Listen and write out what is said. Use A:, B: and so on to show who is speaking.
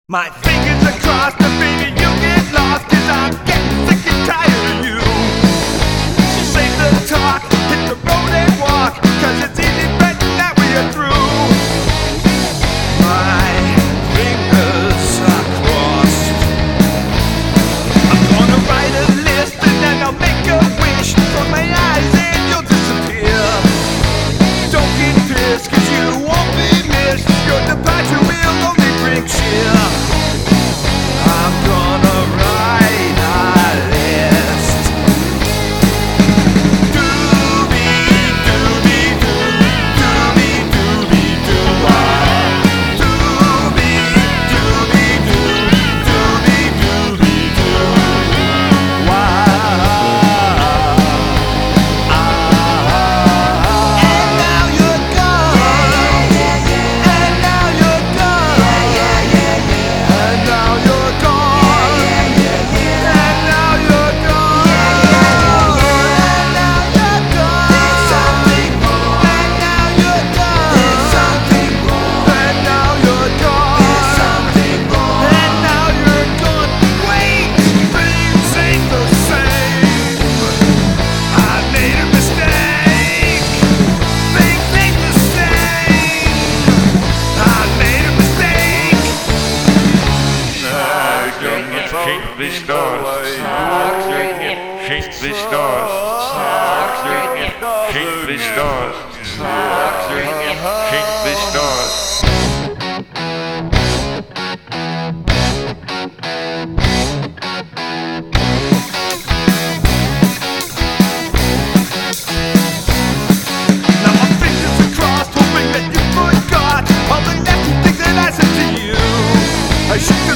A: My fingers are crossed, and baby, you get lost, 'cause I'm getting sick and tired of you. So save the talk, hit the road and walk, 'cause it's easy betting that we are through. My fingers are crossed. I'm gonna write a list and then I'll make a wish. Close my eyes and you'll disappear. Don't get pissed, 'cause you won't be missed. Your departure will only bring cheer. I'm gonna write a list. Doobie-doo, doobie-doo-ah. Doobie-doo-doo-doo-ah. And now you're gone. And now you're gone. And now you're gone. And now you're gone. And now you're gone. There's something wrong. And now you're gone. There's something wrong. And now you're gone. There's something wrong. And now you're gone. Wait, things ain't the same. I made a mistake. Things ain't the same. I made a mistake.
B: Shake the stars. Shake the stars. Shake the stars. Shake the stars.
A: Now my fingers are crossed, hoping that you forgot all the nasty things that I said to you. I should